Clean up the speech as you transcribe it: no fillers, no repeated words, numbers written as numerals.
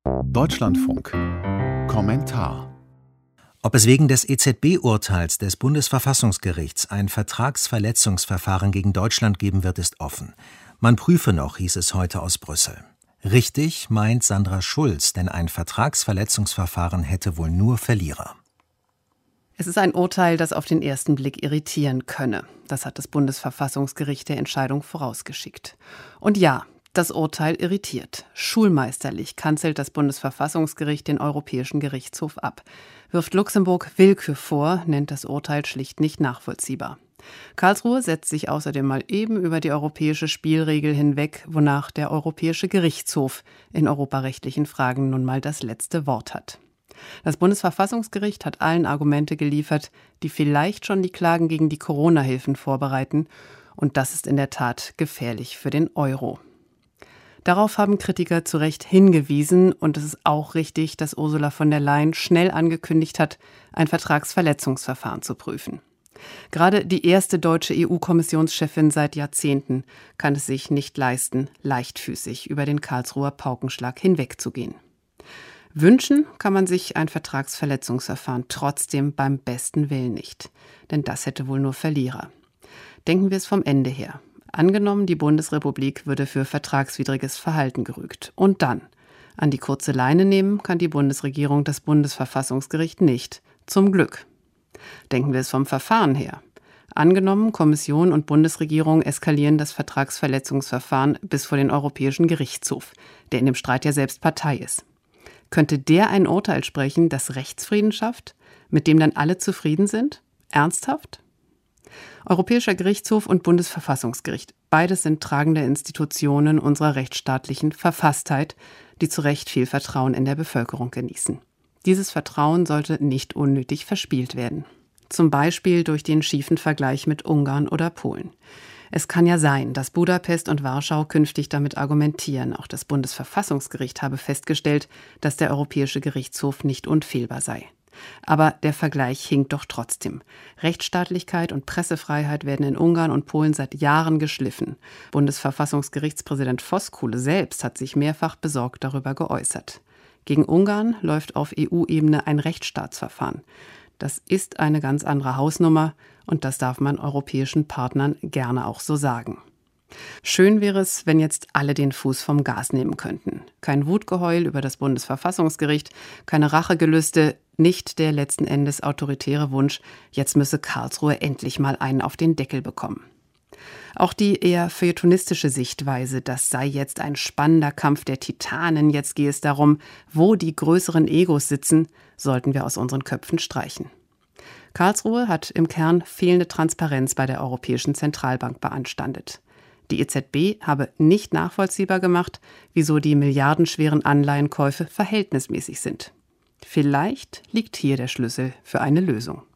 Deutschlandfunk. Kommentar. Ob es wegen des EZB-Urteils des Bundesverfassungsgerichts ein Vertragsverletzungsverfahren gegen Deutschland geben wird, ist offen. Man prüfe noch, hieß es heute aus Brüssel. Richtig, meint Sandra Schulz, denn ein Vertragsverletzungsverfahren hätte wohl nur Verlierer. Es ist ein Urteil, das auf den ersten Blick irritieren könne. Das hat das Bundesverfassungsgericht der Entscheidung vorausgeschickt. Und ja, das Urteil irritiert. Schulmeisterlich kanzelt das Bundesverfassungsgericht den Europäischen Gerichtshof ab. Wirft Luxemburg Willkür vor, nennt das Urteil schlicht nicht nachvollziehbar. Karlsruhe setzt sich außerdem mal eben über die europäische Spielregel hinweg, wonach der Europäische Gerichtshof in europarechtlichen Fragen nun mal das letzte Wort hat. Das Bundesverfassungsgericht hat allen Argumente geliefert, die vielleicht schon die Klagen gegen die Corona-Hilfen vorbereiten. Und das ist in der Tat gefährlich für den Euro. Darauf haben Kritiker zu Recht hingewiesen. Und es ist auch richtig, dass Ursula von der Leyen schnell angekündigt hat, ein Vertragsverletzungsverfahren zu prüfen. Gerade die erste deutsche EU-Kommissionschefin seit Jahrzehnten kann es sich nicht leisten, leichtfüßig über den Karlsruher Paukenschlag hinwegzugehen. Wünschen kann man sich ein Vertragsverletzungsverfahren trotzdem beim besten Willen nicht. Denn das hätte wohl nur Verlierer. Denken wir es vom Ende her. Angenommen, die Bundesrepublik würde für vertragswidriges Verhalten gerügt. Und dann? An die kurze Leine nehmen kann die Bundesregierung das Bundesverfassungsgericht nicht. Zum Glück. Denken wir es vom Verfahren her. Angenommen, Kommission und Bundesregierung eskalieren das Vertragsverletzungsverfahren bis vor den Europäischen Gerichtshof, der in dem Streit ja selbst Partei ist. Könnte der ein Urteil sprechen, das Rechtsfrieden schafft, mit dem dann alle zufrieden sind? Ernsthaft? Europäischer Gerichtshof und Bundesverfassungsgericht, beides sind tragende Institutionen unserer rechtsstaatlichen Verfasstheit, die zu Recht viel Vertrauen in der Bevölkerung genießen. Dieses Vertrauen sollte nicht unnötig verspielt werden. Zum Beispiel durch den schiefen Vergleich mit Ungarn oder Polen. Es kann ja sein, dass Budapest und Warschau künftig damit argumentieren. Auch das Bundesverfassungsgericht habe festgestellt, dass der Europäische Gerichtshof nicht unfehlbar sei. Aber der Vergleich hinkt doch trotzdem. Rechtsstaatlichkeit und Pressefreiheit werden in Ungarn und Polen seit Jahren geschliffen. Bundesverfassungsgerichtspräsident Voskuhle selbst hat sich mehrfach besorgt darüber geäußert. Gegen Ungarn läuft auf EU-Ebene ein Rechtsstaatsverfahren. Das ist eine ganz andere Hausnummer und das darf man europäischen Partnern gerne auch so sagen. Schön wäre es, wenn jetzt alle den Fuß vom Gas nehmen könnten. Kein Wutgeheul über das Bundesverfassungsgericht, keine Rachegelüste, nicht der letzten Endes autoritäre Wunsch, jetzt müsse Karlsruhe endlich mal einen auf den Deckel bekommen. Auch die eher feuilletonistische Sichtweise, das sei jetzt ein spannender Kampf der Titanen, jetzt gehe es darum, wo die größeren Egos sitzen, sollten wir aus unseren Köpfen streichen. Karlsruhe hat im Kern fehlende Transparenz bei der Europäischen Zentralbank beanstandet. Die EZB habe nicht nachvollziehbar gemacht, wieso die milliardenschweren Anleihenkäufe verhältnismäßig sind. Vielleicht liegt hier der Schlüssel für eine Lösung.